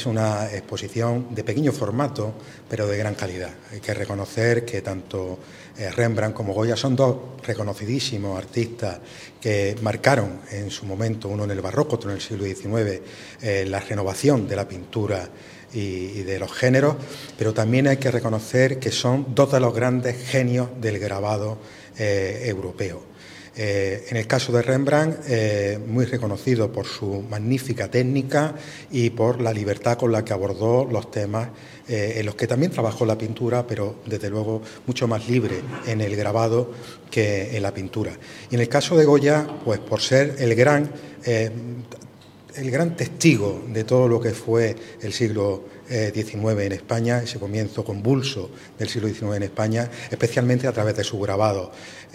es una exposición de pequeño formato, pero de gran calidad. Hay que reconocer que tanto Rembrandt como Goya son dos reconocidísimos artistas que marcaron en su momento, uno en el barroco, otro en el siglo XIX, la renovación de la pintura y de los géneros, pero también hay que reconocer que son dos de los grandes genios del grabado europeo. En el caso de Rembrandt, muy reconocido por su magnífica técnica y por la libertad con la que abordó los temas en los que también trabajó la pintura, pero desde luego mucho más libre en el grabado que en la pintura. Y en el caso de Goya, pues por ser el gran testigo de todo lo que fue el siglo XIX en España, ese comienzo convulso del siglo XIX en España, especialmente a través de su grabado.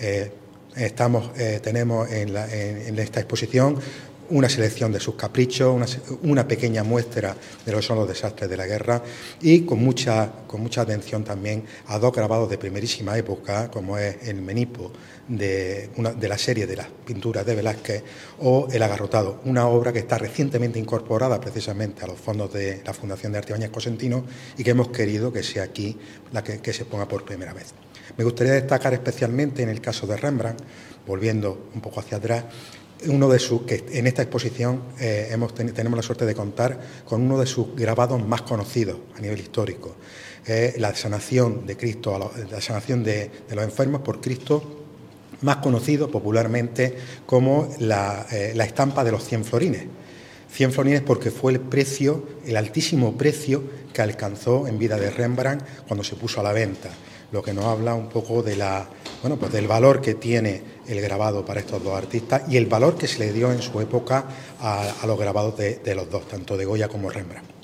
Tenemos en esta exposición una selección de sus caprichos, una pequeña muestra de lo que son los desastres de la guerra y con mucha atención también a dos grabados de primerísima época, como es el Menipo de la serie de las pinturas de Velázquez o El Agarrotado, una obra que está recientemente incorporada precisamente a los fondos de la Fundación de Artibañez Cosentino y que hemos querido que sea aquí la que se ponga por primera vez. Me gustaría destacar especialmente en el caso de Rembrandt, volviendo un poco hacia atrás, que en esta exposición tenemos la suerte de contar con uno de sus grabados más conocidos a nivel histórico, la sanación de Cristo, la sanación de los enfermos por Cristo, más conocido popularmente como la estampa de los 100 florines. 100 florines porque fue el altísimo precio que alcanzó en vida de Rembrandt cuando se puso a la venta, lo que nos habla un poco de del valor que tiene el grabado para estos dos artistas y el valor que se le dio en su época a los grabados de los dos, tanto de Goya como Rembrandt.